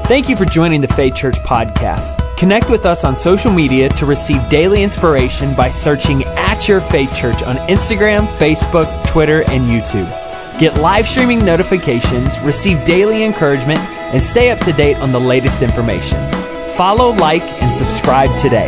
Thank you for joining the Faith Church podcast. Connect with us on social media to receive daily inspiration by searching at Your Faith Church on Instagram, Facebook, Twitter, and YouTube. Get live streaming notifications, receive daily encouragement, and stay up to date on the latest information. Follow, like, and subscribe today.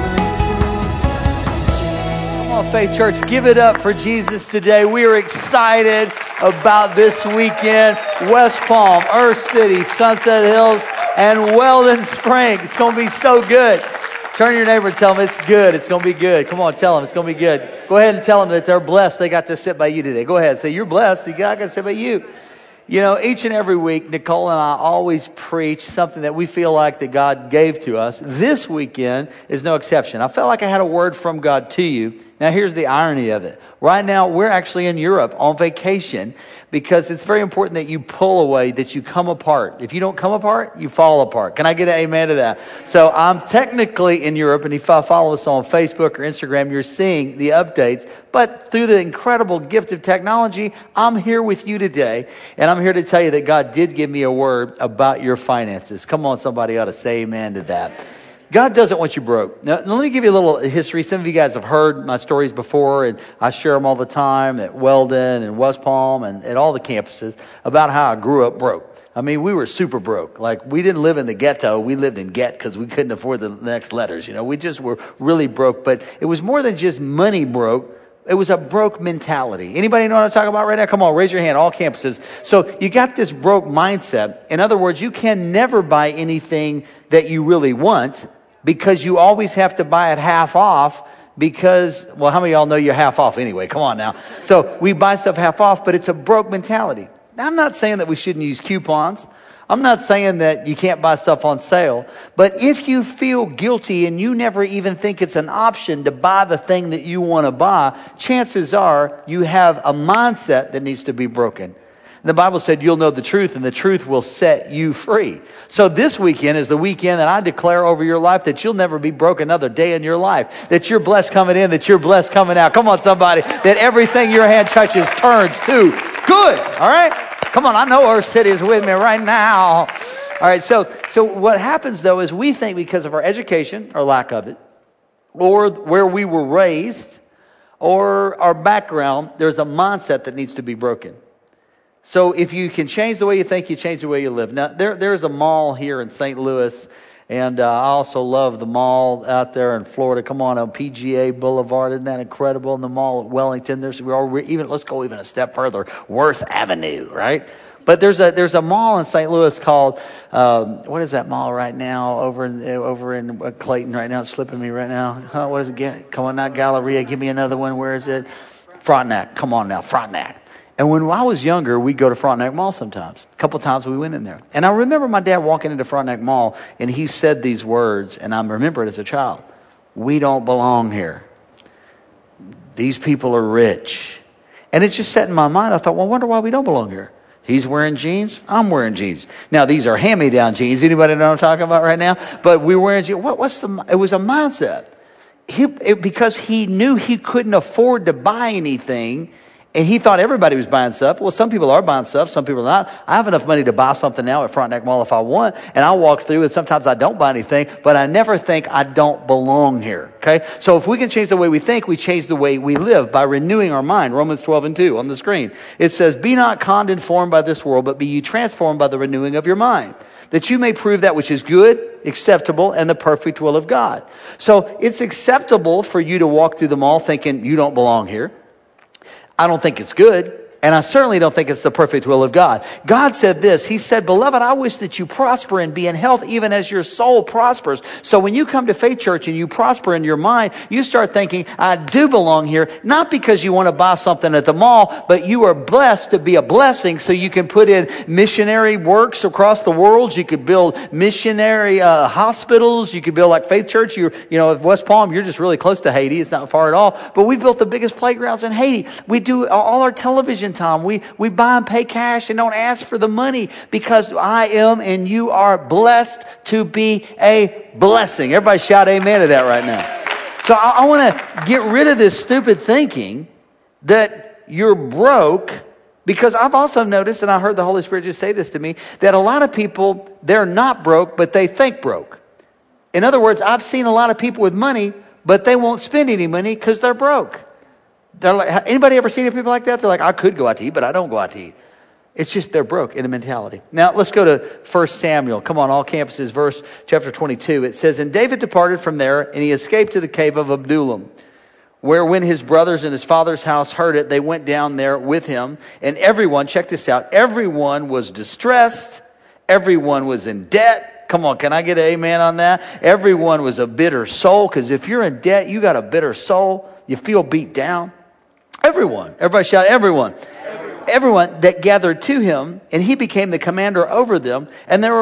Come on, Faith Church, give it up for Jesus today. We are excited about this weekend. West Palm, Earth City, Sunset Hills, and Weldon Springs. It's going to be so good. Turn to your neighbor and tell them it's good. It's going to be good. Come on, tell them it's going to be good. Go ahead and tell them that they're blessed. They got to sit by you today. Go ahead. Say, you're blessed. You got to sit by you. You know, each and every week, Nicole and I always preach something that we feel like that God gave to us. This weekend is no exception. I felt like I had a word from God to you. Now, here's the irony of it. Right now, we're actually in Europe on vacation because it's very important that you pull away, that you come apart. If you don't come apart, you fall apart. Can I get an amen to that? So I'm technically in Europe, and if you follow us on Facebook or Instagram, you're seeing the updates. But through the incredible gift of technology, I'm here with you today, and I'm here to tell you that God did give me a word about your finances. Come on, somebody ought to say amen to that. God doesn't want you broke. Now, let me give you a little history. Some of you guys have heard my stories before, and I share them all the time at Weldon and West Palm and at all the campuses about how I grew up broke. I mean, we were super broke. Like, we didn't live in the ghetto. We lived in get because we couldn't afford the next letters. You know, we just were really broke. But it was more than just money broke. It was a broke mentality. Anybody know what I'm talking about right now? Come on, raise your hand, all campuses. So you got this broke mindset. In other words, you can never buy anything that you really want, because you always have to buy it half off because, well, how many of y'all know you're half off anyway? Come on now. So we buy stuff half off, but it's a broke mentality. Now, I'm not saying that we shouldn't use coupons. I'm not saying that you can't buy stuff on sale. But if you feel guilty and you never even think it's an option to buy the thing that you want to buy, chances are you have a mindset that needs to be broken. The Bible said you'll know the truth and the truth will set you free. So this weekend is the weekend that I declare over your life that you'll never be broke another day in your life. That you're blessed coming in, that you're blessed coming out. Come on, somebody. That everything your hand touches turns to good. All right? Come on, I know Earth City is with me right now. All right, so what happens though is we think because of our education or lack of it, or where we were raised, or our background, there's a mindset that needs to be broken. So if you can change the way you think, you change the way you live. Now, there's a mall here in St. Louis, and I also love the mall out there in Florida. Come on PGA Boulevard. Isn't that incredible? And the mall at Wellington. Let's go even a step further, Worth Avenue, right? But there's a mall in St. Louis called, what is that mall right now over in Clayton right now? It's slipping me right now. What is it? Come on, not Galleria. Give me another one. Where is it? Frontenac. Come on now, Frontenac. And when I was younger, we'd go to Frontenac Mall sometimes. A couple times we went in there. And I remember my dad walking into Frontenac Mall, and he said these words, and I remember it as a child. We don't belong here. These people are rich. And it just set in my mind. I thought, well, I wonder why we don't belong here. He's wearing jeans. I'm wearing jeans. Now, these are hand-me-down jeans. Anybody know what I'm talking about right now? But we're wearing jeans. It was a mindset. Because he knew he couldn't afford to buy anything, and he thought everybody was buying stuff. Well, some people are buying stuff. Some people are not. I have enough money to buy something now at Frontenac Mall if I want. And I walk through, and sometimes I don't buy anything. But I never think I don't belong here. Okay? So if we can change the way we think, we change the way we live by renewing our mind. Romans 12:2 on the screen. It says, be not conformed by this world, but be ye transformed by the renewing of your mind, that you may prove that which is good, acceptable, and the perfect will of God. So it's acceptable for you to walk through the mall thinking you don't belong here. I don't think it's good, and I certainly don't think it's the perfect will of God. God said this. He said, beloved, I wish that you prosper and be in health even as your soul prospers. So when you come to Faith Church and you prosper in your mind, you start thinking, I do belong here, not because you want to buy something at the mall, but you are blessed to be a blessing so you can put in missionary works across the world. You could build missionary hospitals. You could build like Faith Church. At West Palm, you're just really close to Haiti. It's not far at all. But we built the biggest playgrounds in Haiti. We do all our television time. We buy and pay cash and don't ask for the money because I am and you are blessed to be a blessing. Everybody shout amen to that right now. So I want to get rid of this stupid thinking that you're broke Because I've also noticed, and I heard the Holy Spirit just say this to me, that a lot of people, they're not broke, but they think broke. In other words, I've seen a lot of people with money, but they won't spend any money because they're broke. They're like, anybody ever seen people like that? They're like, I could go out to eat, but I don't go out to eat. It's just they're broke in a mentality. Now, let's go to 1 Samuel. Come on, all campuses, chapter 22. It says, And David departed from there, and he escaped to the cave of Adullam, where when his brothers and his father's house heard it, they went down there with him. And everyone, check this out, everyone was distressed. Everyone was in debt. Come on, can I get an amen on that? Everyone was a bitter soul, because if you're in debt, you got a bitter soul. You feel beat down. Everyone. Everybody shout, everyone. Everyone that gathered to him, and he became the commander over them. And there were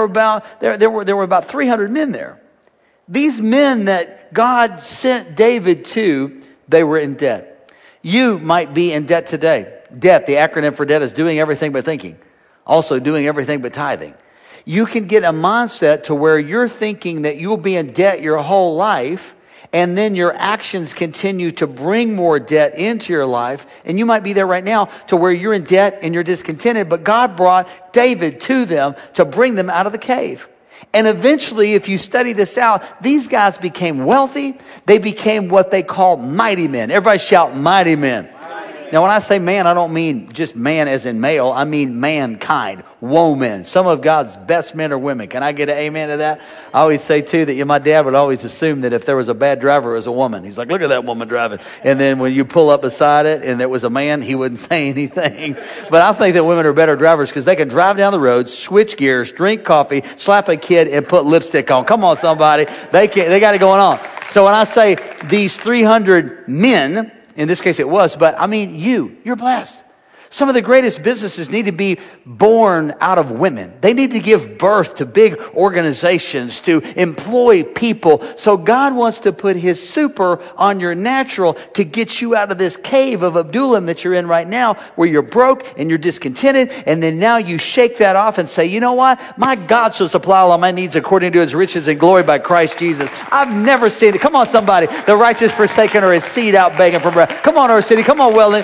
about 300 men there. These men that God sent David to, they were in debt. You might be in debt today. Debt, the acronym for debt, is doing everything but thinking. Also doing everything but tithing. You can get a mindset to where you're thinking that you'll be in debt your whole life, and then your actions continue to bring more debt into your life. And you might be there right now to where you're in debt and you're discontented, but God brought David to them to bring them out of the cave. And eventually, if you study this out, these guys became wealthy. They became what they call mighty men. Everybody shout, mighty men. Now, when I say man, I don't mean just man as in male. I mean mankind, woman. Some of God's best men are women. Can I get an amen to that? I always say, too, that my dad would always assume that if there was a bad driver, it was a woman. He's like, look at that woman driving. And then when you pull up beside it and it was a man, he wouldn't say anything. But I think that women are better drivers because they can drive down the road, switch gears, drink coffee, slap a kid, and put lipstick on. Come on, somebody. They got it going on. So when I say these 300 men, in this case it was, but I mean you're blessed. Some of the greatest businesses need to be born out of women. They need to give birth to big organizations, to employ people. So God wants to put his super on your natural to get you out of this cave of Adullam that you're in right now, where you're broke and you're discontented. And then now you shake that off and say, you know what? My God shall supply all my needs according to his riches and glory by Christ Jesus. I've never seen it. Come on, somebody. The righteous forsaken or his seed out begging for bread. Come on, our city. Come on, Weldon.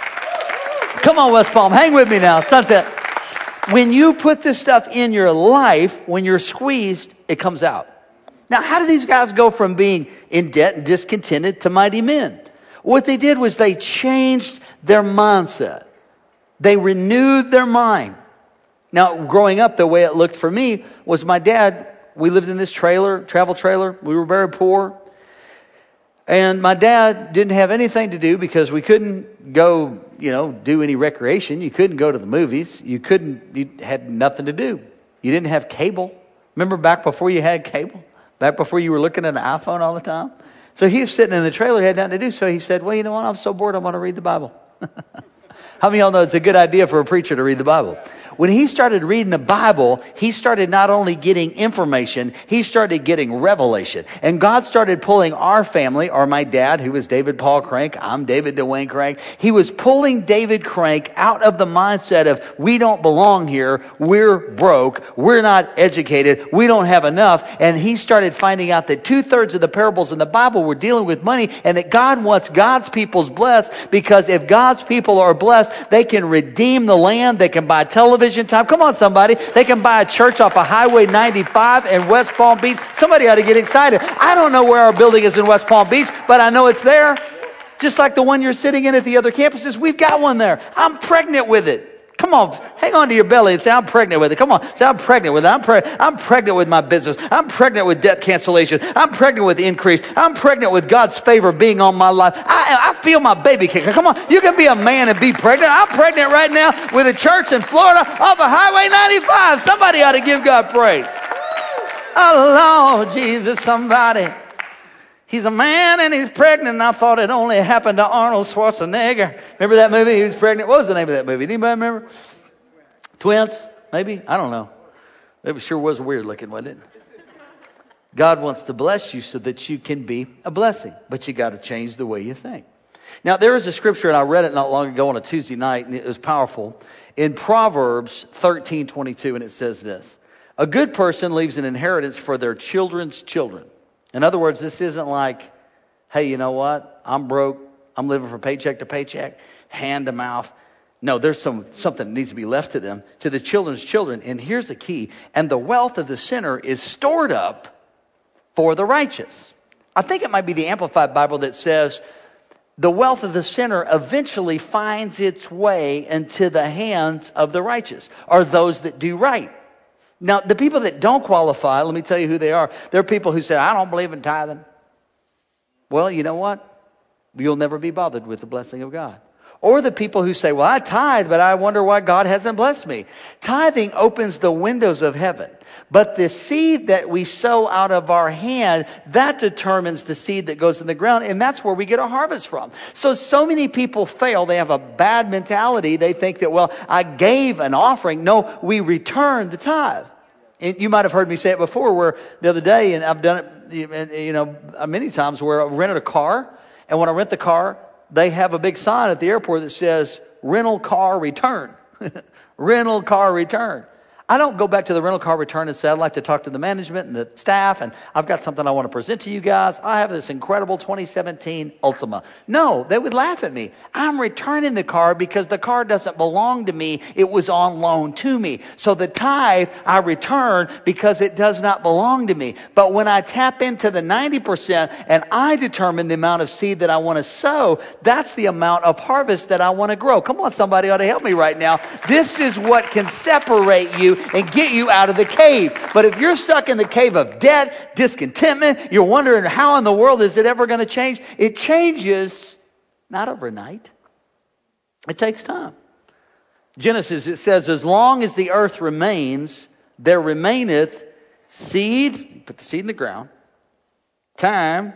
Come on, West Palm. Hang with me now. Sunset. When you put this stuff in your life, when you're squeezed, it comes out. Now, how did these guys go from being in debt and discontented to mighty men? What they did was they changed their mindset. They renewed their mind. Now, growing up, the way it looked for me was my dad, we lived in this travel trailer. We were very poor. And my dad didn't have anything to do because we couldn't go, do any recreation. You couldn't go to the movies. You had nothing to do. You didn't have cable. Remember back before you had cable? Back before you were looking at an iPhone all the time? So he was sitting in the trailer, he had nothing to do. So he said, well, you know what? I'm so bored, I want to read the Bible. How many of y'all know it's a good idea for a preacher to read the Bible? When he started reading the Bible, he started not only getting information, he started getting revelation. And God started pulling our family, or my dad, who was David Paul Crank, I'm David Dwayne Crank. He was pulling David Crank out of the mindset of, we don't belong here, we're broke, we're not educated, we don't have enough. And he started finding out that 2/3 of the parables in the Bible were dealing with money, and that God wants God's people's blessed, because if God's people are blessed, they can redeem the land, they can buy television time. Come on, somebody. They can buy a church off of Highway 95 in West Palm Beach. Somebody ought to get excited. I don't know where our building is in West Palm Beach, but I know it's there. Just like the one you're sitting in at the other campuses, we've got one there. I'm pregnant with it. Come on, hang on to your belly and say, I'm pregnant with it. Come on, say, I'm pregnant with it. I'm pregnant with my business. I'm pregnant with debt cancellation. I'm pregnant with increase. I'm pregnant with God's favor being on my life. I feel my baby kicking. Come on, you can be a man and be pregnant. I'm pregnant right now with a church in Florida off of Highway 95. Somebody ought to give God praise. Oh, Lord Jesus, somebody. He's a man and he's pregnant, and I thought it only happened to Arnold Schwarzenegger. Remember that movie? He was pregnant. What was the name of that movie? Anybody remember? Twins? Maybe? I don't know. It sure was weird looking, wasn't it? God wants to bless you so that you can be a blessing, but you got to change the way you think. Now, there is a scripture, and I read it not long ago on a Tuesday night, and it was powerful. In Proverbs 13:22, and it says this: a good person leaves an inheritance for their children's children. In other words, this isn't like, hey, you know what? I'm broke. I'm living from paycheck to paycheck, hand to mouth. No, there's something that needs to be left to them, to the children's children. And here's the key. And the wealth of the sinner is stored up for the righteous. I think it might be the Amplified Bible that says, the wealth of the sinner eventually finds its way into the hands of the righteous, or those that do right. Now, the people that don't qualify, let me tell you who they are. They're people who say, I don't believe in tithing. Well, you know what? You'll never be bothered with the blessing of God. Or the people who say, well, I tithe, but I wonder why God hasn't blessed me. Tithing opens the windows of heaven. But the seed that we sow out of our hand, that determines the seed that goes in the ground. And that's where we get our harvest from. So many people fail. They have a bad mentality. They think that, well, I gave an offering. No, we return the tithe. And you might have heard me say it before, where the other day, and I've done it, many times, where I rented a car. And when I rent the car, they have a big sign at the airport that says, rental car return. Rental car return. I don't go back to the rental car return and say, I'd like to talk to the management and the staff, and I've got something I want to present to you guys. I have this incredible 2017 Ultima. No, they would laugh at me. I'm returning the car because the car doesn't belong to me. It was on loan to me. So the tithe I return because it does not belong to me. But when I tap into the 90% and I determine the amount of seed that I want to sow, that's the amount of harvest that I want to grow. Come on, somebody ought to help me right now. This is what can separate you and get you out of the cave. But if you're stuck in the cave of debt, discontentment, you're wondering how in the world is it ever going to change? It changes not overnight. It takes time. Genesis, it says, as long as the earth remains, there remaineth seed, put the seed in the ground, time,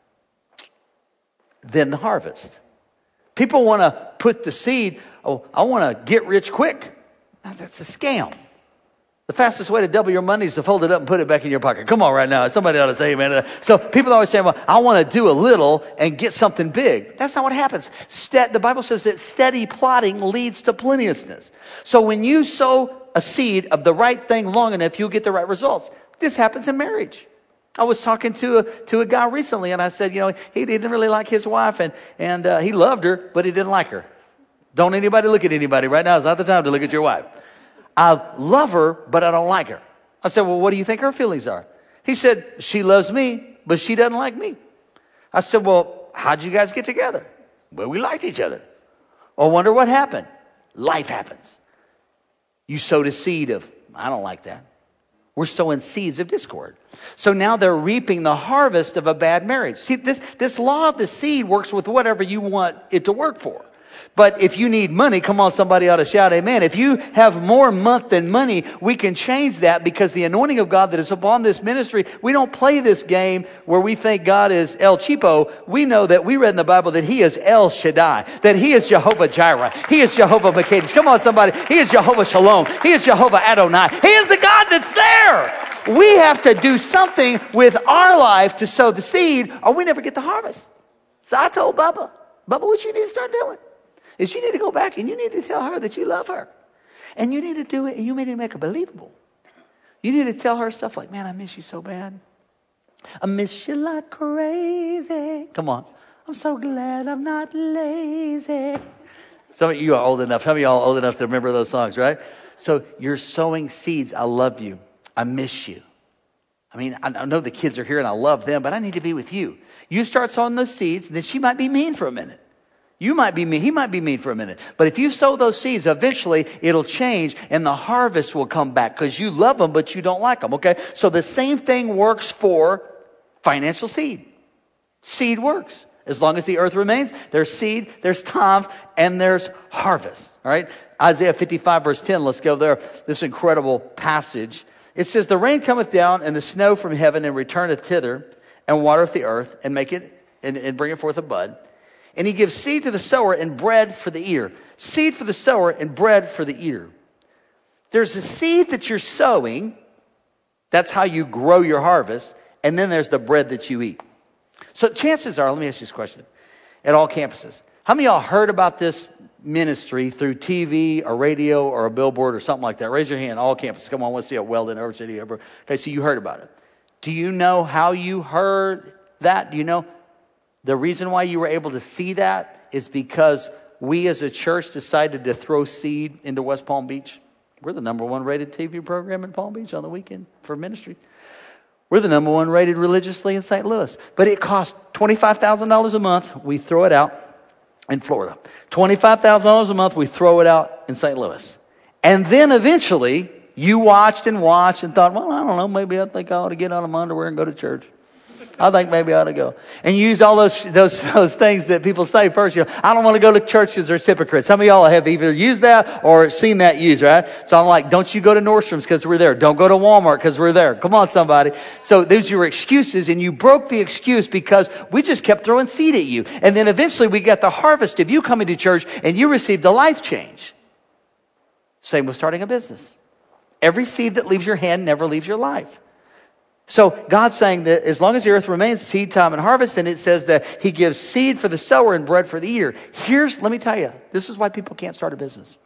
then the harvest. People want to put the seed, I want to get rich quick. Now, that's a scam. The fastest way to double your money is to fold it up and put it back in your pocket. Come on right now. Somebody ought to say amen. So people always say, well, I want to do a little and get something big. That's not what happens. The Bible says that steady plotting leads to plenteousness. So when you sow a seed of the right thing long enough, you'll get the right results. This happens in marriage. I was talking to a guy recently, and I said, he didn't really like his wife, and he loved her, but he didn't like her. Don't anybody look at anybody right now. It's not the time to look at your wife. I love her, but I don't like her. I said, well, what do you think her feelings are? He said, she loves me, but she doesn't like me. I said, well, how'd you guys get together? Well, we liked each other. I wonder what happened. Life happens. You sowed a seed of, I don't like that. We're sowing seeds of discord. So now they're reaping the harvest of a bad marriage. See, this law of the seed works with whatever you want it to work for. But if you need money, come on, somebody ought to shout amen. If you have more month than money, we can change that because the anointing of God that is upon this ministry, we don't play this game where we think God is El Cheapo. We know that we read in the Bible that He is El Shaddai, that He is Jehovah Jireh. He is Jehovah Makades. Come on, somebody. He is Jehovah Shalom. He is Jehovah Adonai. He is the God that's there. We have to do something with our life to sow the seed or we never get the harvest. So I told Bubba, what you need to start doing is you need to go back and you need to tell her that you love her. And you need to do it and you need to make it believable. You need to tell her stuff like, man, I miss you so bad. I miss you like crazy. Come on. I'm so glad I'm not lazy. Some of you are old enough. Some of y'all are old enough to remember those songs, right? So you're sowing seeds. I love you. I miss you. I mean, I know the kids are here and I love them, but I need to be with you. You start sowing those seeds, and then she might be mean for a minute. You might be mean. He might be mean for a minute. But if you sow those seeds, eventually it'll change and the harvest will come back because you love them, but you don't like them. Okay. So the same thing works for financial seed. Seed works. As long as the earth remains, there's seed, there's tithe, and there's harvest. All right. Isaiah 55 verse 10. Let's go there. This incredible passage. It says, the rain cometh down and the snow from heaven and returneth thither and watereth the earth and make it and bring it forth a bud. And he gives seed to the sower and bread for the ear. Seed for the sower and bread for the ear. There's a seed that you're sowing. That's how you grow your harvest. And then there's the bread that you eat. So chances are, let me ask you this question. At all campuses, how many of y'all heard about this ministry through TV or radio or a billboard or something like that? Raise your hand, all campuses. Come on, let's see it. Weldon, Everett City, Everett. Okay, so you heard about it. Do you know how you heard that? Do you know? The reason why you were able to see that is because we as a church decided to throw seed into West Palm Beach. We're the number one rated TV program in Palm Beach on the weekend for ministry. We're the number one rated religiously in St. Louis. But it costs $25,000 a month. We throw it out in Florida. $25,000 a month. We throw it out in St. Louis. And then eventually you watched and thought, well, I don't know, maybe I think I ought to get on my underwear and go to church. I think maybe I ought to go. And you used all those things that people say first. You know, I don't want to go to church because there's hypocrites. Some of y'all have either used that or seen that used, right? So I'm like, don't you go to Nordstrom's because we're there. Don't go to Walmart because we're there. Come on, somebody. So those are your excuses, and you broke the excuse because we just kept throwing seed at you. And then eventually we got the harvest of you coming to church and you received a life change. Same with starting a business. Every seed that leaves your hand never leaves your life. So God's saying that as long as the earth remains, seed time and harvest, and it says that he gives seed for the sower and bread for the eater. Let me tell you, this is why people can't start a business.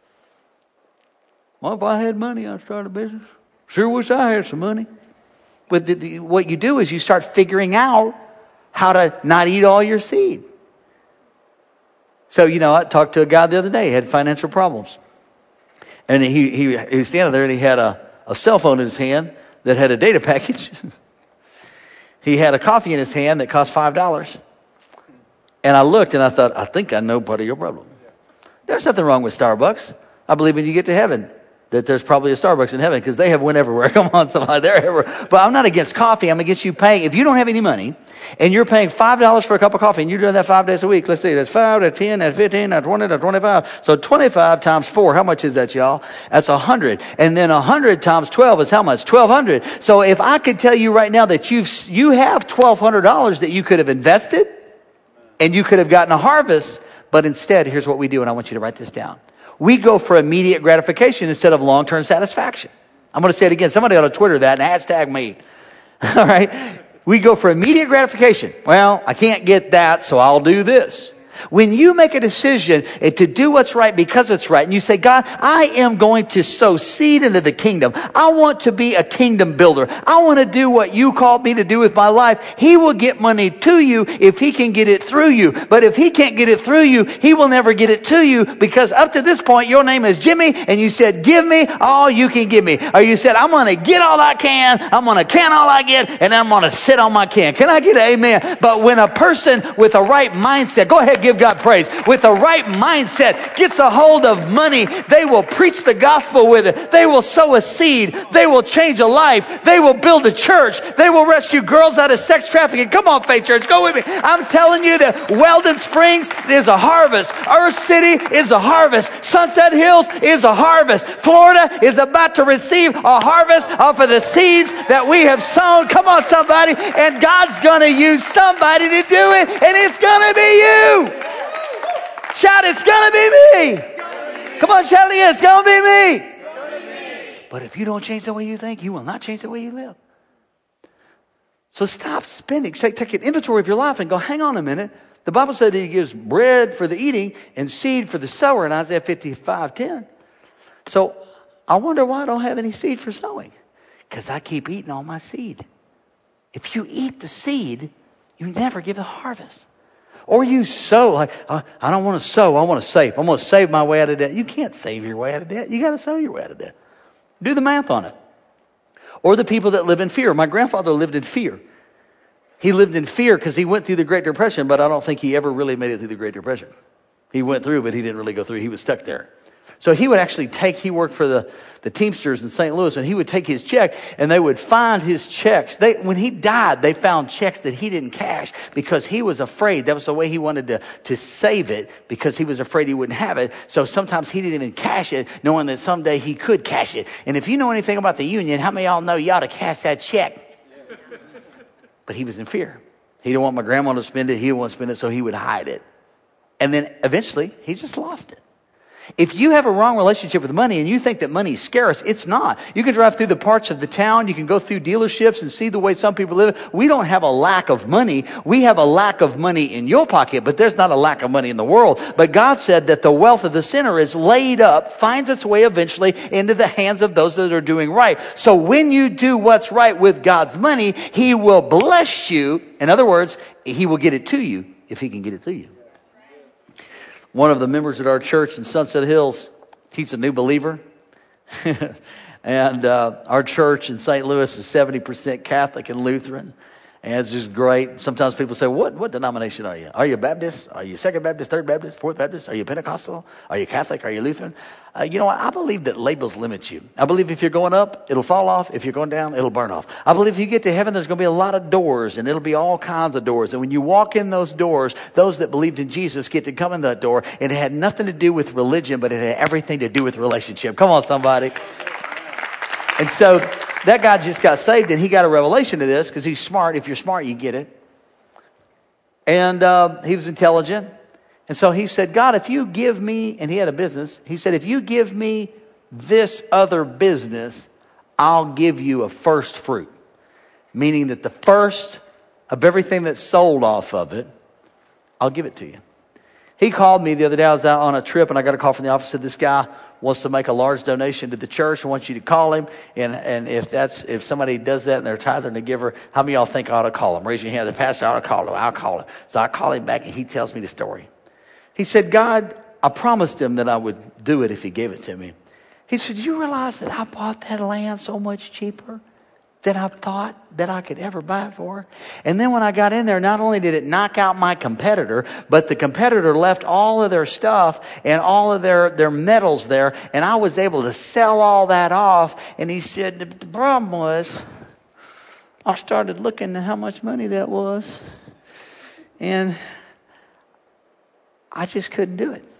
Well, if I had money, I'd start a business. Sure wish I had some money. But what you do is you start figuring out how to not eat all your seed. So, I talked to a guy the other day. He had financial problems. And he was standing there and he had a cell phone in his hand that had a data package. He had a coffee in his hand that cost $5. And I looked and I thought, I think I know part of your problem. There's nothing wrong with Starbucks. I believe when you get to heaven that there's probably a Starbucks in heaven because they have one everywhere. Come on, somebody, they're everywhere. But I'm not against coffee. I'm against you paying. If you don't have any money and you're paying $5 for a cup of coffee and you're doing that 5 days a week, let's see, that's 5, that's 10, that's 15, that's 20, that's 25. So 25 times 4, how much is that, y'all? That's 100. And then 100 times 12 is how much? 1,200. So if I could tell you right now that you have $1,200 that you could have invested and you could have gotten a harvest, but instead, here's what we do, and I want you to write this down. We go for immediate gratification instead of long-term satisfaction. I'm going to say it again. Somebody ought to Twitter that and hashtag me. All right. We go for immediate gratification. Well, I can't get that, so I'll do this. When you make a decision to do what's right because it's right, and you say, God, I am going to sow seed into the kingdom. I want to be a kingdom builder. I want to do what you called me to do with my life. He will get money to you if he can get it through you. But if he can't get it through you, he will never get it to you because up to this point, your name is Jimmy, and you said, give me all you can give me. Or you said, I'm going to get all I can. I'm going to can all I get, and I'm going to sit on my can. Can I get an amen? But when a person with a right mindset, go ahead, give God praise, with the right mindset gets a hold of money, they will preach the gospel with it. They will sow a seed. They will change a life. They will build a church. They will rescue girls out of sex trafficking. Come on, Faith Church, go with me. I'm telling you that Weldon Springs is a harvest. Earth City is a harvest. Sunset Hills is a harvest. Florida is about to receive a harvest off of the seeds that we have sown. Come on, somebody. And God's going to use somebody to do it, and it's going to be you. Shout, it's going to be me. Come on, shout it again. It's going to be me. But if you don't change the way you think, you will not change the way you live. So stop spending. Take an inventory of your life and go, hang on a minute. The Bible said that he gives bread for the eating and seed for the sower in Isaiah 55:10. So I wonder why I don't have any seed for sowing. Because I keep eating all my seed. If you eat the seed, you never give the harvest. Or you sow, like, I don't want to sow, I want to save. I'm going to save my way out of debt. You can't save your way out of debt. You got to sow your way out of debt. Do the math on it. Or the people that live in fear. My grandfather lived in fear. He lived in fear because he went through the Great Depression, but I don't think he ever really made it through the Great Depression. He went through, but he didn't really go through. He was stuck there. So he would actually he worked for the Teamsters in St. Louis, and he would take his check, and they would find his checks. When he died, they found checks that he didn't cash because he was afraid. That was the way he wanted to save it, because he was afraid he wouldn't have it. So sometimes he didn't even cash it, knowing that someday he could cash it. And if you know anything about the union, how many of y'all know you ought to cash that check? But he was in fear. He didn't want my grandma to spend it. He didn't want to spend it, so he would hide it. And then eventually, he just lost it. If you have a wrong relationship with money and you think that money is scarce, it's not. You can drive through the parts of the town. You can go through dealerships and see the way some people live. We don't have a lack of money. We have a lack of money in your pocket, but there's not a lack of money in the world. But God said that the wealth of the sinner is laid up, finds its way eventually into the hands of those that are doing right. So when you do what's right with God's money, he will bless you. In other words, he will get it to you if he can get it to you. One of the members at our church in Sunset Hills, he's a new believer. And our church in St. Louis is 70% Catholic and Lutheran. And it's just great. Sometimes people say, what denomination are you? Are you Baptist? Are you Second Baptist, Third Baptist, Fourth Baptist? Are you Pentecostal? Are you Catholic? Are you Lutheran? You know what? I believe that labels limit you. I believe if you're going up, it'll fall off. If you're going down, it'll burn off. I believe if you get to heaven, there's going to be a lot of doors, and it'll be all kinds of doors. And when you walk in those doors, those that believed in Jesus get to come in that door. And it had nothing to do with religion, but it had everything to do with relationship. Come on, somebody. And so that guy just got saved, and he got a revelation of this because he's smart. If you're smart, you get it. And he was intelligent. And so he said, God, if you give me, and he had a business, he said, if you give me this other business, I'll give you a first fruit. Meaning that the first of everything that's sold off of it, I'll give it to you. He called me the other day. I was out on a trip, and I got a call from the office. Said, this guy wants to make a large donation to the church. I want you to call him. And if somebody does that and they're a tither and a giver, how many of y'all think I ought to call him? Raise your hand. The pastor ought to call him. I'll call him. So I call him back, and he tells me the story. He said, God, I promised him that I would do it if he gave it to me. He said, do you realize that I bought that land so much cheaper than I thought that I could ever buy it for? And then when I got in there, not only did it knock out my competitor, but the competitor left all of their stuff and all of their metals there, and I was able to sell all that off. And he said, the problem was, I started looking at how much money that was, and I just couldn't do it.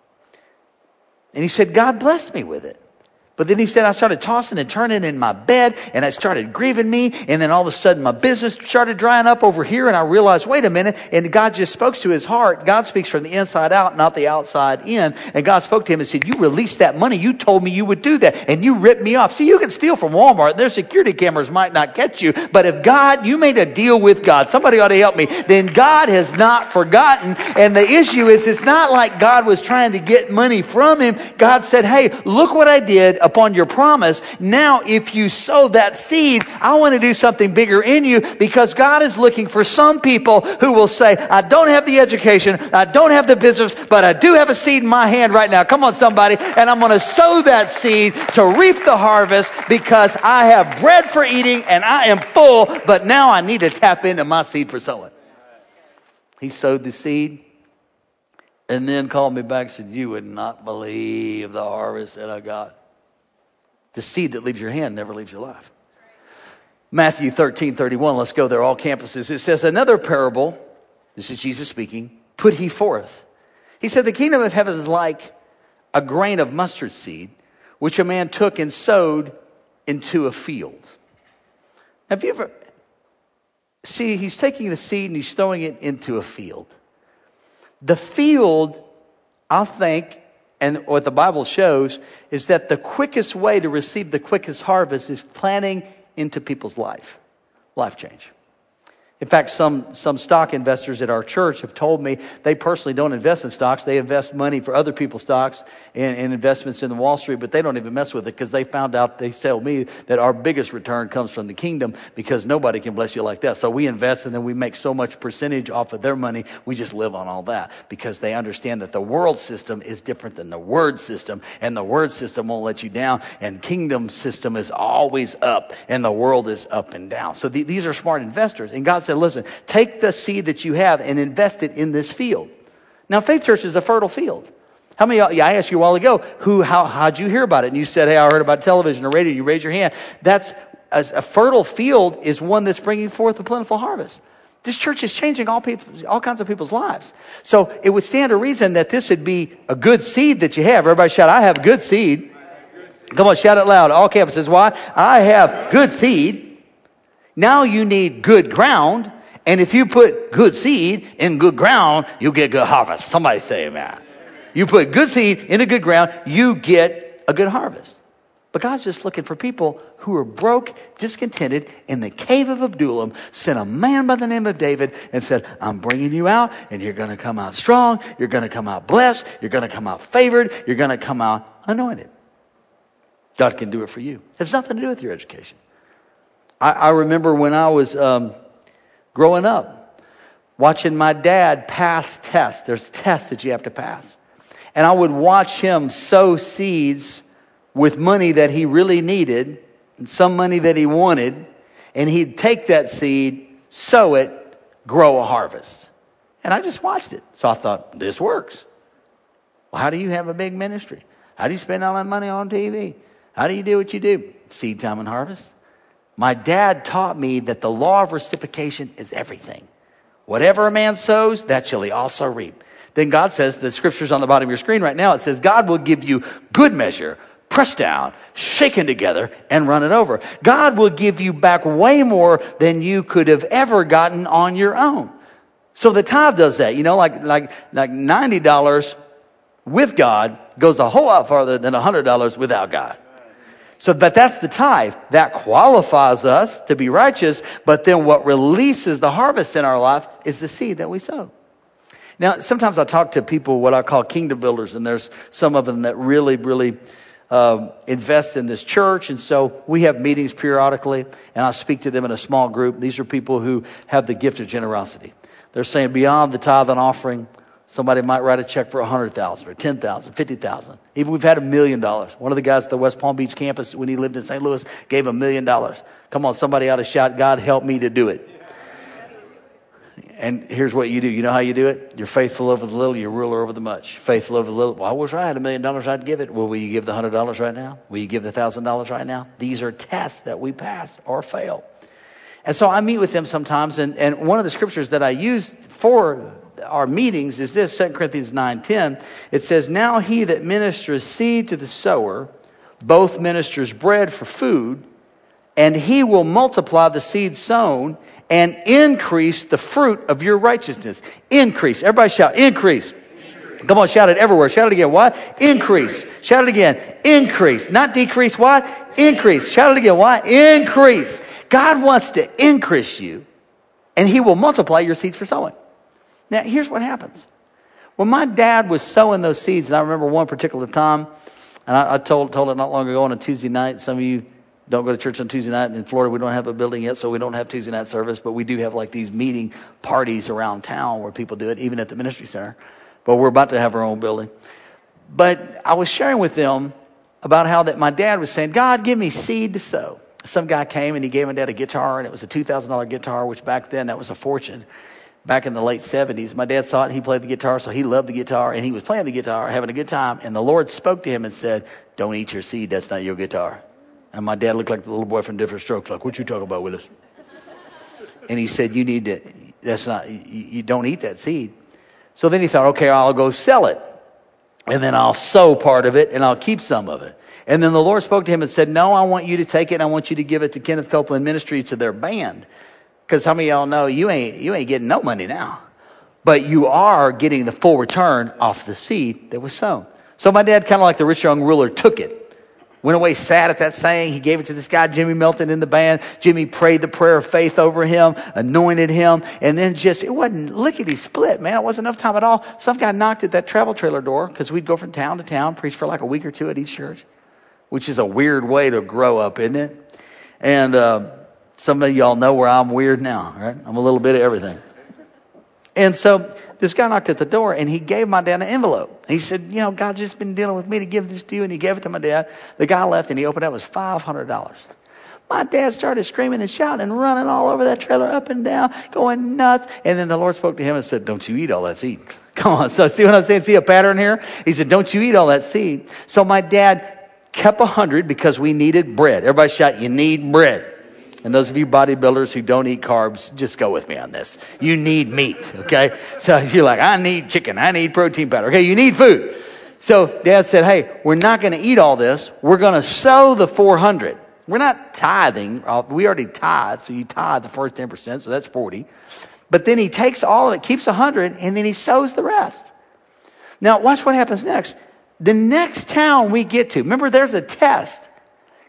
And he said, God blessed me with it. But then he said, I started tossing and turning in my bed, and it started grieving me. And then all of a sudden, my business started drying up over here. And I realized, wait a minute. And God just spoke to his heart. God speaks from the inside out, not the outside in. And God spoke to him and said, you released that money. You told me you would do that. And you ripped me off. See, you can steal from Walmart. Their security cameras might not catch you. But if God, you made a deal with God, somebody ought to help me, then God has not forgotten. And the issue is, it's not like God was trying to get money from him. God said, hey, look what I did upon your promise. Now, if you sow that seed, I want to do something bigger in you, because God is looking for some people who will say, I don't have the education, I don't have the business, but I do have a seed in my hand right now. Come on, somebody. And I'm going to sow that seed to reap the harvest, because I have bread for eating and I am full, but now I need to tap into my seed for sowing. He sowed the seed and then called me back and said, you would not believe the harvest that I got. The seed that leaves your hand never leaves your life. Matthew 13:31. Let's go there, all campuses. It says, another parable, this is Jesus speaking, put he forth. He said, the kingdom of heaven is like a grain of mustard seed, which a man took and sowed into a field. Have you ever, see, he's taking the seed and he's throwing it into a field. The field, I think, and what the Bible shows, is that the quickest way to receive the quickest harvest is planting into people's life change. In fact, some stock investors at our church have told me they personally don't invest in stocks. They invest money for other people's stocks and investments in the Wall Street, but they don't even mess with it, because they found out, they tell me, that our biggest return comes from the kingdom, because nobody can bless you like that. So we invest, and then we make so much percentage off of their money, we just live on all that, because they understand that the world system is different than the word system, and the word system won't let you down, and kingdom system is always up, and the world is up and down. So these are smart investors, and God said, listen, take the seed that you have and invest it in this field. Now, Faith Church is a fertile field. How many of y'all, I asked you a while ago, how'd you hear about it? And you said, hey, I heard about television or radio. You raise your hand. That's a fertile field is one that's bringing forth a plentiful harvest. This church is changing all kinds of people's lives. So it would stand to reason that this would be a good seed that you have. Everybody shout, I have good seed. Come on, shout it loud. All campuses. Why? I have good seed. Now you need good ground. And if you put good seed in good ground, you'll get good harvest. Somebody say amen. You put good seed in a good ground, you get a good harvest. But God's just looking for people who are broke, discontented, in the cave of Adullam, sent a man by the name of David and said, I'm bringing you out, and you're going to come out strong, you're going to come out blessed, you're going to come out favored, you're going to come out anointed. God can do it for you. It has nothing to do with your education. I remember when I was growing up, watching my dad pass tests. There's tests that you have to pass. And I would watch him sow seeds with money that he really needed and some money that he wanted. And he'd take that seed, sow it, grow a harvest. And I just watched it. So I thought, this works. Well, how do you have a big ministry? How do you spend all that money on TV? How do you do what you do? Seed time and harvest. My dad taught me that the law of reciprocation is everything. Whatever a man sows, that shall he also reap. Then God says, the scripture's on the bottom of your screen right now, it says, God will give you good measure, pressed down, shaken together, and run it over. God will give you back way more than you could have ever gotten on your own. So the tithe does that. You know, like $90 with God goes a whole lot farther than $100 without God. So, but that's the tithe. That qualifies us to be righteous. But then what releases the harvest in our life is the seed that we sow. Now, sometimes I talk to people, what I call kingdom builders, and there's some of them that really invest in this church. And so we have meetings periodically, and I speak to them in a small group. These are people who have the gift of generosity. They're saying beyond the tithe and offering, somebody might write a check for $100,000 or $10,000, $50,000. Even we've had $1 million. One of the guys at the West Palm Beach campus, when he lived in St. Louis, gave $1 million. Come on, somebody ought to shout, God, help me to do it. And here's what you do. You know how you do it? You're faithful over the little, you're ruler over the much. Faithful over the little. Well, I wish I had $1 million, I'd give it. Well, will you give the $100 right now? Will you give the $1,000 right now? These are tests that we pass or fail. And so I meet with them sometimes, and one of the scriptures that I use for our meetings is this, 2 Corinthians 9:10. It says, now he that ministers seed to the sower, both ministers bread for food, and he will multiply the seed sown and increase the fruit of your righteousness. Increase. Everybody shout, increase. Come on, shout it everywhere. Shout it again. What? Increase. Shout it again. Increase. Not decrease. What? Increase. Shout it again. What? Increase. God wants to increase you, and he will multiply your seeds for sowing. Now, here's what happens. When my dad was sowing those seeds, and I remember one particular time, and I told it not long ago on a Tuesday night. Some of you don't go to church on Tuesday night. In Florida, we don't have a building yet, so we don't have Tuesday night service, but we do have like these meeting parties around town where people do it, even at the ministry center. But we're about to have our own building. But I was sharing with them about how that my dad was saying, God, give me seed to sow. Some guy came and he gave my dad a guitar, and it was a $2,000 guitar, which back then that was a fortune. Back in the late 70s, my dad saw it and he played the guitar, so he loved the guitar, and he was playing the guitar, having a good time, and the Lord spoke to him and said, don't eat your seed, that's not your guitar. And my dad looked like the little boy from Different Strokes, like, what you talking about, Willis? And he said, you need to, you don't eat that seed. So then he thought, okay, I'll go sell it, and then I'll sow part of it, and I'll keep some of it. And then the Lord spoke to him and said, no, I want you to take it, and I want you to give it to Kenneth Copeland Ministries, to their band. Because how many of y'all know you ain't getting no money now, but you are getting the full return off the seed that was sown. So my dad, kind of like the rich young ruler, took it, went away sad at that saying. He gave it to this guy, Jimmy Melton, in the band. Jimmy prayed the prayer of faith over him, anointed him, and then it wasn't lickety split, man. It wasn't enough time at all. Some guy knocked at that travel trailer door, because we'd go from town to town, preach for like a week or two at each church, which is a weird way to grow up, isn't it? And some of y'all know where I'm weird now, right? I'm a little bit of everything. And so this guy knocked at the door, and he gave my dad an envelope. He said, God's just been dealing with me to give this to you. And he gave it to my dad. The guy left, and he opened it. It was $500. My dad started screaming and shouting and running all over that trailer, up and down, going nuts. And then the Lord spoke to him and said, don't you eat all that seed. Come on. So see what I'm saying? See a pattern here? He said, don't you eat all that seed. So my dad kept 100 because we needed bread. Everybody shout, you need bread. And those of you bodybuilders who don't eat carbs, just go with me on this. You need meat, okay? So you're like, I need chicken. I need protein powder. Okay, you need food. So Dad said, hey, we're not going to eat all this. We're going to sow the 400. We're not tithing. We already tithe, so you tithe the first 10%, so that's 40. But then he takes all of it, keeps 100, and then he sows the rest. Now, watch what happens next. The next town we get to, remember, there's a test.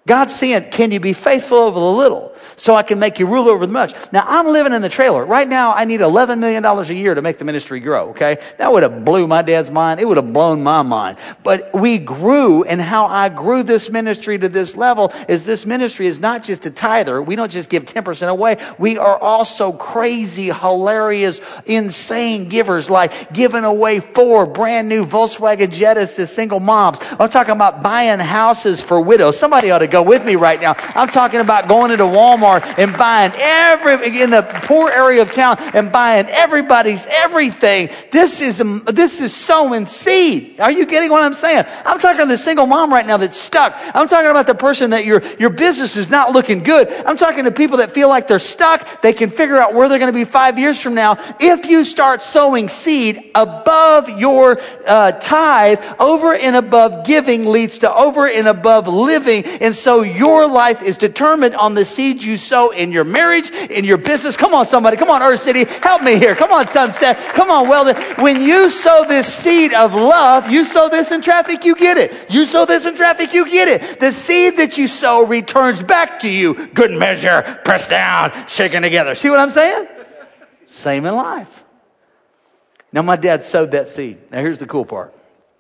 God's saying, can you be faithful over the little so I can make you rule over the much? Now, I'm living in the trailer. Right now, I need $11 million a year to make the ministry grow, okay? That would have blew my dad's mind. It would have blown my mind. But we grew, and how I grew this ministry to this level is this ministry is not just a tither. We don't just give 10% away. We are also crazy, hilarious, insane givers, like giving away 4 brand new Volkswagen Jettas to single moms. I'm talking about buying houses for widows. Somebody ought to go with me right now. I'm talking about going into Walmart and buying in the poor area of town and buying everybody's everything. This is sowing seed. Are you getting what I'm saying? I'm talking to the single mom right now that's stuck. I'm talking about the person that your business is not looking good. I'm talking to people that feel like they're stuck. They can figure out where they're going to be 5 years from now. If you start sowing seed above your tithe, over and above giving leads to over and above living. And so your life is determined on the seeds you sow in your marriage, in your business. Come on, somebody. Come on, Earth City. Help me here. Come on, Sunset. Come on, Weldon. When you sow this seed of love, you sow this in traffic, you get it. You sow this in traffic, you get it. The seed that you sow returns back to you. Good measure, pressed down, shaken together. See what I'm saying? Same in life. Now, my dad sowed that seed. Now, here's the cool part.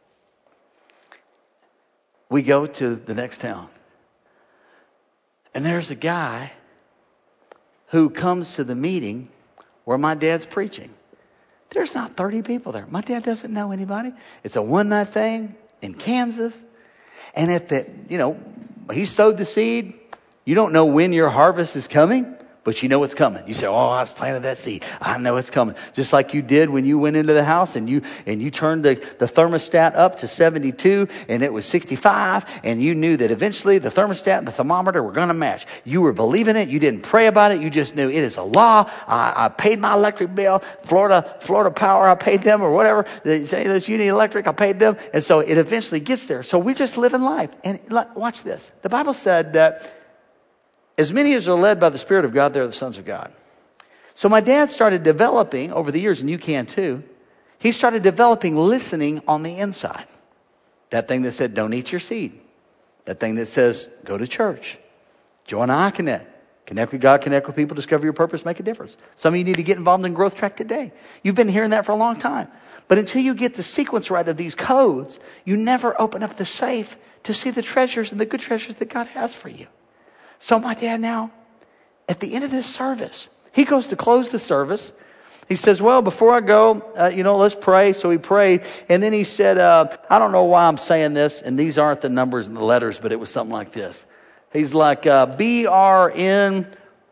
We go to the next town. And there's a guy who comes to the meeting where my dad's preaching. There's not 30 people there. My dad doesn't know anybody. It's a one-night thing in Kansas. And he sowed the seed. You don't know when your harvest is coming, but you know it's coming. You say, oh, I was planting that seed. I know it's coming. Just like you did when you went into the house and you turned the thermostat up to 72 and it was 65, and you knew that eventually the thermostat and the thermometer were going to match. You were believing it. You didn't pray about it. You just knew it is a law. I paid my electric bill. Florida Power, I paid them, or whatever. This Union Electric, I paid them. And so it eventually gets there. So we're just living life. And watch this. The Bible said that as many as are led by the Spirit of God, they're the sons of God. So my dad started developing over the years, and you can too. He started developing listening on the inside. That thing that said, don't eat your seed. That thing that says, go to church. Join iConnect. Connect with God, connect with people, discover your purpose, make a difference. Some of you need to get involved in Growth Track today. You've been hearing that for a long time. But until you get the sequence right of these codes, you never open up the safe to see the treasures and the good treasures that God has for you. So my dad now, at the end of this service, he goes to close the service. He says, well, before I go, let's pray. So he prayed. And then he said, I don't know why I'm saying this. And these aren't the numbers and the letters, but it was something like this. He's like, BRN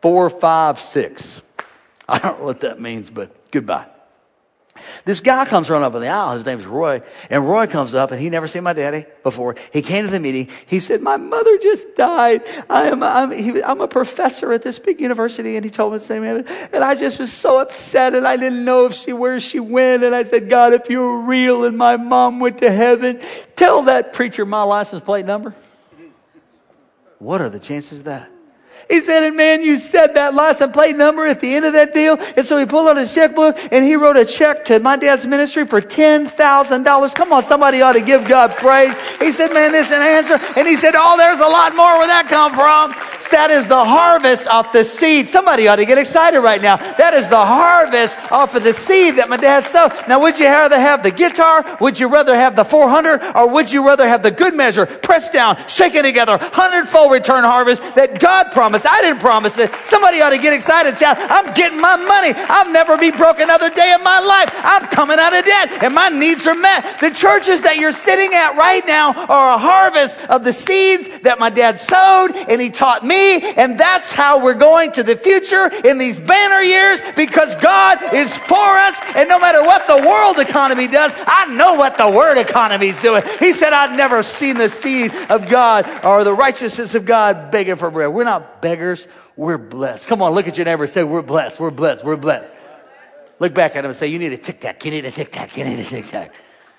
456. I don't know what that means, but goodbye. This guy comes running up in the aisle. His name's Roy. And Roy comes up, and he'd never seen my daddy before. He came to the meeting. He said, my mother just died. I'm a professor at this big university. And he told me the same. And I just was so upset, and I didn't know where she went. And I said, God, if you were real and my mom went to heaven, tell that preacher my license plate number. What are the chances of that? He said, and man, you said that license plate number at the end of that deal. And so he pulled out his checkbook and he wrote a check to my dad's ministry for $10,000. Come on, somebody ought to give God praise. He said, man, this is an answer. And he said, oh, there's a lot more where that come from. That is the harvest off the seed. Somebody ought to get excited right now. That is the harvest off of the seed that my dad sowed. Now, would you rather have the guitar? Would you rather have the 400? Or would you rather have the good measure, pressed down, shaken together, 100-fold return harvest that God promised? I didn't promise it. Somebody ought to get excited and say, I'm getting my money. I'll never be broke another day in my life. I'm coming out of debt and my needs are met. The churches that you're sitting at right now are a harvest of the seeds that my dad sowed and he taught me. And that's how we're going to the future in these banner years, because God is for us. And no matter what the world economy does, I know what the word economy is doing. He said, I've never seen the seed of God or the righteousness of God begging for bread. We're not beggars. We're blessed. Come on, look at your neighbor and say, we're blessed. We're blessed. We're blessed. Look back at him and say, you need a tic-tac. You need a tic-tac. You need a tic-tac.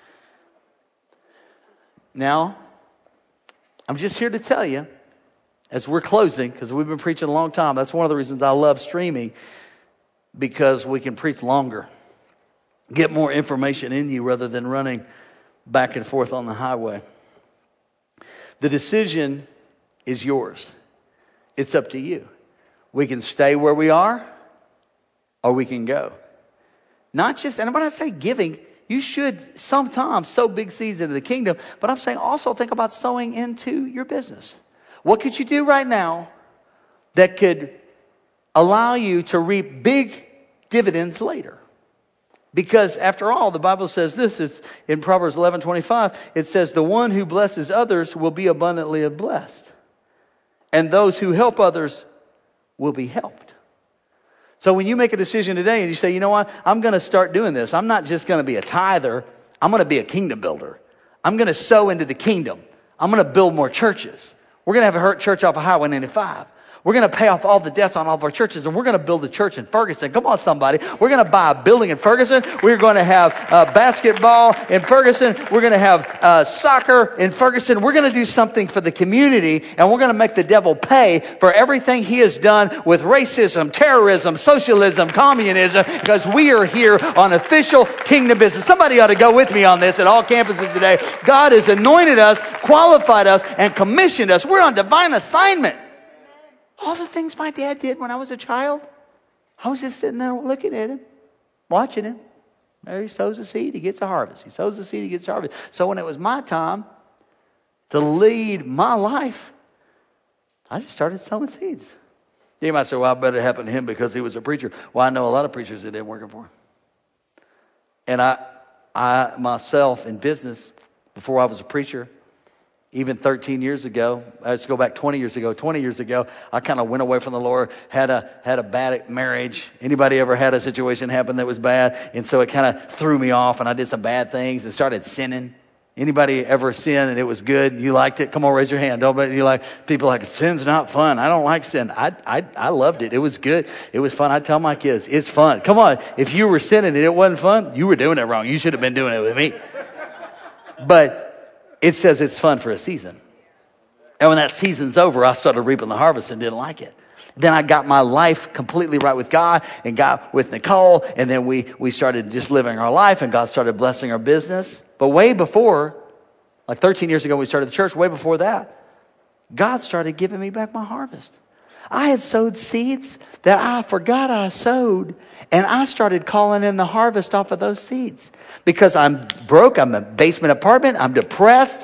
Now, I'm just here to tell you, as we're closing, because we've been preaching a long time. That's one of the reasons I love streaming, because we can preach longer. Get more information in you rather than running back and forth on the highway. The decision is yours. It's up to you. We can stay where we are, or we can go. Not just, and when I say giving, you should sometimes sow big seeds into the kingdom, but I'm saying also think about sowing into your business. What could you do right now that could allow you to reap big dividends later? Because after all, the Bible says this, it's in Proverbs 11:25, it says, the one who blesses others will be abundantly blessed, and those who help others will be helped. So when you make a decision today and you say, you know what, I'm going to start doing this. I'm not just going to be a tither. I'm going to be a kingdom builder. I'm going to sow into the kingdom. I'm going to build more churches. We're going to have a church off of Highway 95. We're going to pay off all the debts on all of our churches, and we're going to build a church in Ferguson. Come on, somebody. We're going to buy a building in Ferguson. We're going to have basketball in Ferguson. We're going to have soccer in Ferguson. We're going to do something for the community, and we're going to make the devil pay for everything he has done with racism, terrorism, socialism, communism, because we are here on official kingdom business. Somebody ought to go with me on this at all campuses today. God has anointed us, qualified us, and commissioned us. We're on divine assignment. All the things my dad did when I was a child, I was just sitting there looking at him, watching him. There he sows a seed, he gets a harvest. He sows a seed, he gets a harvest. So when it was my time to lead my life, I just started sowing seeds. You might say, well, I bet it happened to him because he was a preacher. Well, I know a lot of preachers that didn't work for him. And I myself in business, before I was a preacher, even 13 years ago, let's go back 20 years ago. 20 years ago, I kind of went away from the Lord, had a bad marriage. Anybody ever had a situation happen that was bad? And so it kind of threw me off, and I did some bad things and started sinning. Anybody ever sin and it was good? You liked it? Come on, raise your hand. Don't you like people like sin's not fun. I don't like sin. I loved it. It was good. It was fun. I tell my kids, it's fun. Come on, if you were sinning and it wasn't fun, you were doing it wrong. You should have been doing it with me. But it says it's fun for a season. And when that season's over, I started reaping the harvest and didn't like it. Then I got my life completely right with God and got with Nicole. And then we started just living our life, and God started blessing our business. But way before, like 13 years ago, we started the church. Way before that, God started giving me back my harvest. I had sowed seeds that I forgot I sowed, and I started calling in the harvest off of those seeds. Because I'm broke, I'm in a basement apartment, I'm depressed,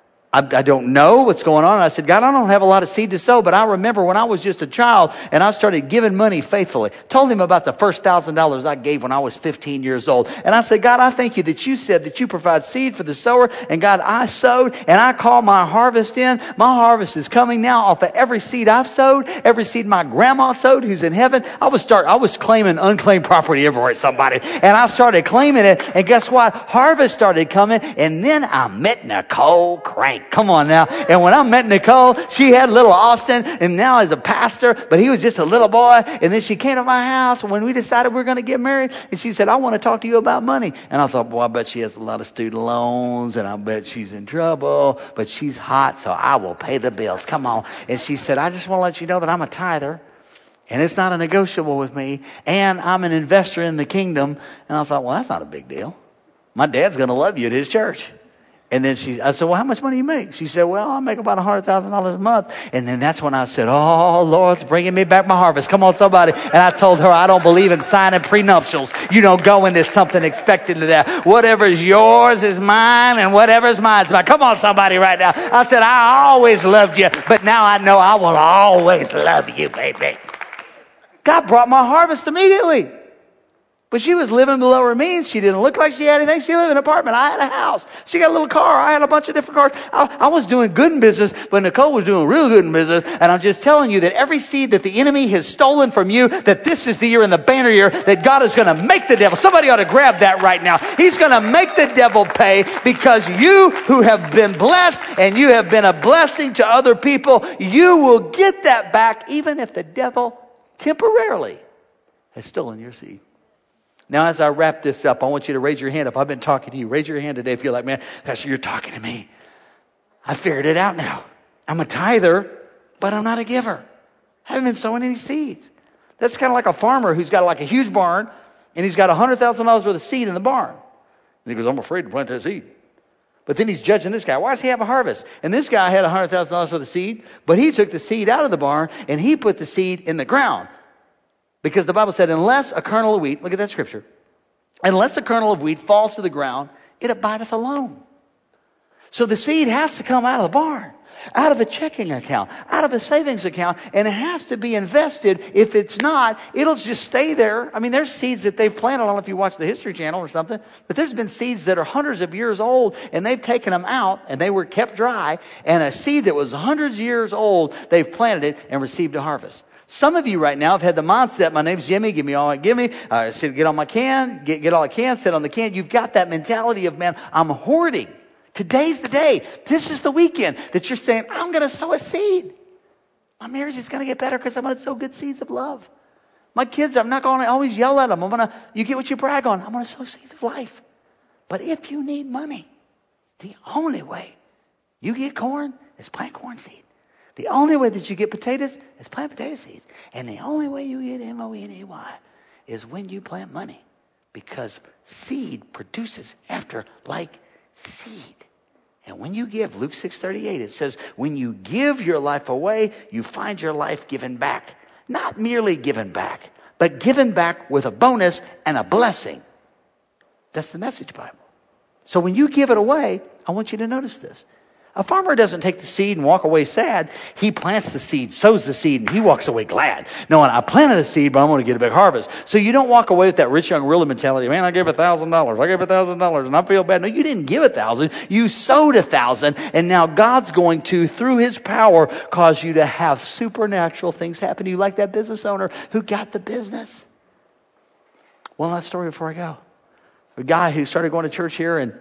I don't know what's going on. And I said, God, I don't have a lot of seed to sow, but I remember when I was just a child and I started giving money faithfully. Told him about the first $1,000 I gave when I was 15 years old. And I said, God, I thank you that you said that you provide seed for the sower. And God, I sowed and I called my harvest in. My harvest is coming now off of every seed I've sowed, every seed my grandma sowed who's in heaven. I was claiming unclaimed property everywhere, somebody. And I started claiming it. And guess what? Harvest started coming. And then I met Nicole Crank. Come on now. And when I met Nicole, she had little Austin, and now he's a pastor, but he was just a little boy. And then she came to my house when we decided we were going to get married. And she said, I want to talk to you about money. And I thought, boy, I bet she has a lot of student loans, and I bet she's in trouble, but she's hot, so I will pay the bills. Come on. And she said, I just want to let you know that I'm a tither, and it's not a negotiable with me, and I'm an investor in the kingdom. And I thought, well, that's not a big deal. My dad's going to love you at his church. And then I said, well, how much money do you make? She said, well, I make about $100,000 a month. And then that's when I said, oh, Lord's bringing me back my harvest. Come on, somebody. And I told her, I don't believe in signing prenuptials. You don't go into something expecting to that. Whatever's yours is mine, and whatever's mine is mine. Come on, somebody right now. I said, I always loved you, but now I know I will always love you, baby. God brought my harvest immediately. But she was living below her means. She didn't look like she had anything. She lived in an apartment. I had a house. She got a little car. I had a bunch of different cars. I was doing good in business, but Nicole was doing real good in business. And I'm just telling you that every seed that the enemy has stolen from you, that this is the year in the banner year that God is going to make the devil. Somebody ought to grab that right now. He's going to make the devil pay, because you who have been blessed and you have been a blessing to other people, you will get that back, even if the devil temporarily has stolen your seed. Now, as I wrap this up, I want you to raise your hand up. I've been talking to you. Raise your hand today if you're like, man, Pastor, you're talking to me. I figured it out now. I'm a tither, but I'm not a giver. I haven't been sowing any seeds. That's kind of like a farmer who's got like a huge barn, and he's got $100,000 worth of seed in the barn. And he goes, I'm afraid to plant that seed. But then he's judging this guy. Why does he have a harvest? And this guy had $100,000 worth of seed, but he took the seed out of the barn and he put the seed in the ground. Because the Bible said, unless a kernel of wheat, look at that scripture, unless a kernel of wheat falls to the ground, it abideth alone. So the seed has to come out of the barn, out of a checking account, out of a savings account, and it has to be invested. If it's not, it'll just stay there. I mean, there's seeds that they've planted. I don't know if you watch the History Channel or something, but there's been seeds that are hundreds of years old, and they've taken them out, and they were kept dry, and a seed that was hundreds of years old, they've planted it and received a harvest. Some of you right now have had the mindset, my name's Jimmy, give me all I give me. I said, get on my can, get all I can, sit on the can. You've got that mentality of, man, I'm hoarding. Today's the day. This is the weekend that you're saying, I'm going to sow a seed. My marriage is going to get better because I'm going to sow good seeds of love. My kids, I'm not going to always yell at them. You get what you brag on. I'm going to sow seeds of life. But if you need money, the only way you get corn is plant corn seed. The only way that you get potatoes is plant potato seeds. And the only way you get money is when you plant money. Because seed produces after like seed. And when you give, Luke 6:38, it says, when you give your life away, you find your life given back. Not merely given back, but given back with a bonus and a blessing. That's the Message Bible. So when you give it away, I want you to notice this. A farmer doesn't take the seed and walk away sad. He plants the seed, sows the seed, and he walks away glad. Knowing I planted a seed, but I'm going to get a big harvest. So you don't walk away with that rich young ruler mentality. Man, I gave $1,000. I gave $1,000 and I feel bad. No, you didn't give 1,000. You sowed 1,000. And now God's going to, through his power, cause you to have supernatural things happen to you, like that business owner who got the business. One last story before I go. A guy who started going to church here, and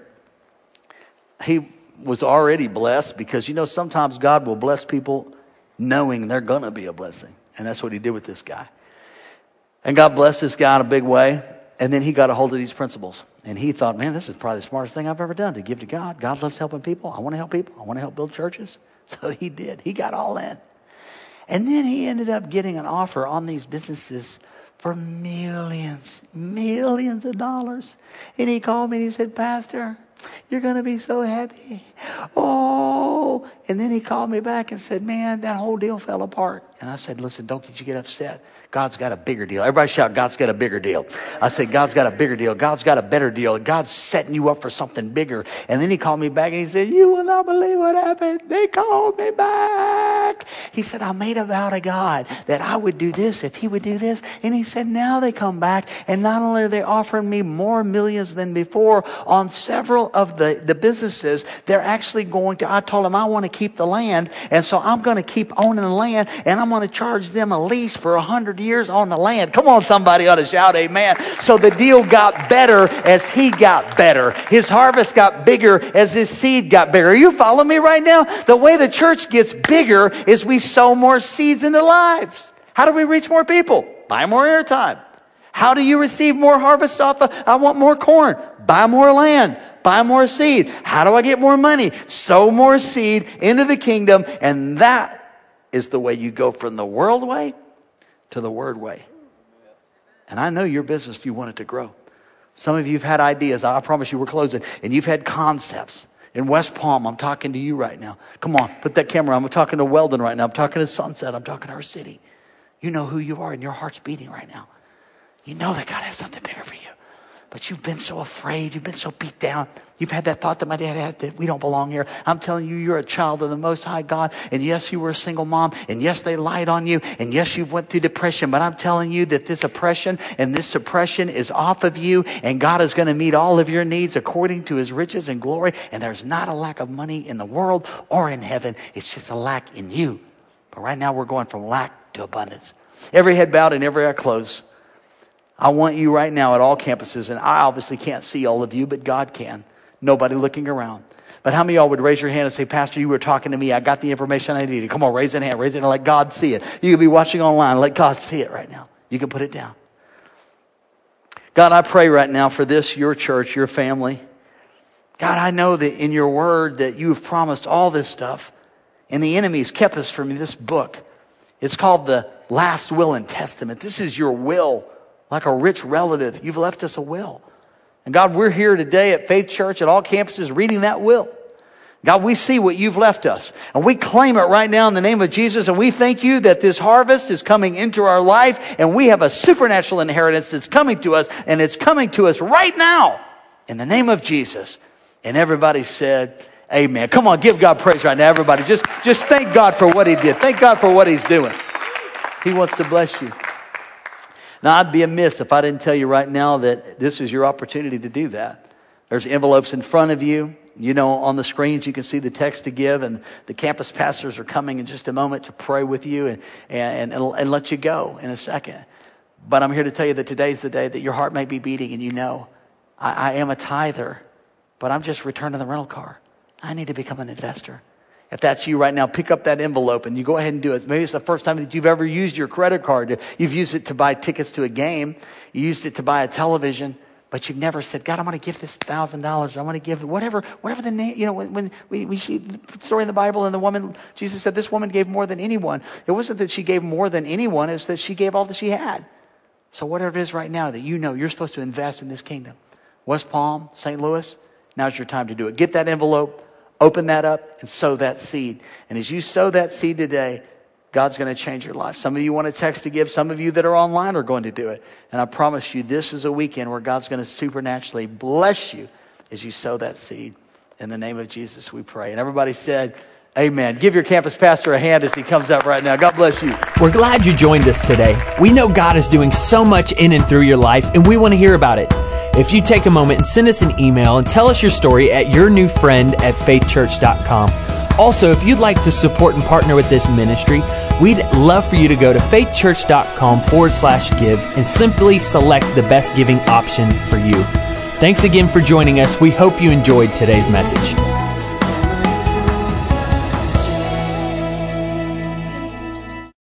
he was already blessed, because sometimes God will bless people knowing they're going to be a blessing. And that's what he did with this guy. And God blessed this guy in a big way. And then he got a hold of these principles. And he thought, man, this is probably the smartest thing I've ever done, to give to God. God loves helping people. I want to help people. I want to help build churches. So he did. He got all in. And then he ended up getting an offer on these businesses for millions of dollars. And he called me and he said, Pastor, you're going to be so happy. Oh. And then he called me back and said, man, that whole deal fell apart. And I said, listen, don't you get upset. God's got a bigger deal. Everybody shout, God's got a bigger deal. I said, God's got a bigger deal. God's got a better deal. God's setting you up for something bigger. And then he called me back and he said, you will not believe what happened. They called me back. He said, I made a vow to God that I would do this if he would do this. And he said, now they come back, and not only are they offering me more millions than before on several of the businesses, they're actually going to, I told them I want to keep the land. And so I'm going to keep owning the land, and I'm going to charge them a lease for 100 years on the land. Come on, somebody ought to shout amen. So the deal got better as he got better. His harvest got bigger as his seed got bigger. Are you following me right now? The way the church gets bigger is we sow more seeds into lives. How do we reach more people? Buy more airtime. How do you receive more harvest off of, I want more corn. Buy more land. Buy more seed. How do I get more money? Sow more seed into the kingdom. And that is the way you go from the world way to the word way. And I know your business, you want it to grow. Some of you have had ideas. I promise you, we're closing. And you've had concepts. In West Palm, I'm talking to you right now. Come on, put that camera on. I'm talking to Weldon right now. I'm talking to Sunset. I'm talking to our city. You know who you are, and your heart's beating right now. You know that God has something bigger for you. But you've been so afraid. You've been so beat down. You've had that thought that my dad had, that we don't belong here. I'm telling you, you're a child of the Most High God. And yes, you were a single mom. And yes, they lied on you. And yes, you went through depression. But I'm telling you that this oppression and this suppression is off of you. And God is going to meet all of your needs according to his riches and glory. And there's not a lack of money in the world or in heaven. It's just a lack in you. But right now, we're going from lack to abundance. Every head bowed and every eye closed. I want you right now at all campuses, and I obviously can't see all of you, but God can. Nobody looking around. But how many of y'all would raise your hand and say, Pastor, you were talking to me. I got the information I needed. Come on, raise that hand. Raise it and let God see it. You can be watching online. Let God see it right now. You can put it down. God, I pray right now for this, your church, your family. God, I know that in your word that you have promised all this stuff, and the enemy's kept us from this book. It's called the Last Will and Testament. This is your will. Like a rich relative, you've left us a will. And God, we're here today at Faith Church at all campuses reading that will. God, we see what you've left us, and we claim it right now in the name of Jesus, and we thank you that this harvest is coming into our life, and we have a supernatural inheritance that's coming to us, and it's coming to us right now in the name of Jesus. And everybody said, amen. Come on, give God praise right now, everybody. Just thank God for what he did. Thank God for what he's doing. He wants to bless you. Now, I'd be amiss if I didn't tell you right now that this is your opportunity to do that. There's envelopes in front of you. You know, on the screens, you can see the text to give, and the campus pastors are coming in just a moment to pray with you and let you go in a second. But I'm here to tell you that today's the day that your heart may be beating, and you know, I am a tither, but I'm just returning the rental car. I need to become an investor. If that's you right now, pick up that envelope and you go ahead and do it. Maybe it's the first time that you've ever used your credit card. You've used it to buy tickets to a game. You used it to buy a television. But you've never said, God, I'm going to give this $1,000. I want to give whatever the name, you know, when we see the story in the Bible and the woman, Jesus said this woman gave more than anyone. It wasn't that she gave more than anyone. It's that she gave all that she had. So whatever it is right now that you know you're supposed to invest in this kingdom. West Palm, St. Louis, now's your time to do it. Get that envelope, open that up, and sow that seed. And as you sow that seed today, God's going to change your life. Some of you want to text to give. Some of you that are online are going to do it. And I promise you, this is a weekend where God's going to supernaturally bless you as you sow that seed. In the name of Jesus, we pray. And everybody said, amen. Give your campus pastor a hand as he comes up right now. God bless you. We're glad you joined us today. We know God is doing so much in and through your life, and we want to hear about it. If you take a moment and send us an email and tell us your story at yournewfriend@faithchurch.com. Also, if you'd like to support and partner with this ministry, we'd love for you to go to faithchurch.com/give and simply select the best giving option for you. Thanks again for joining us. We hope you enjoyed today's message.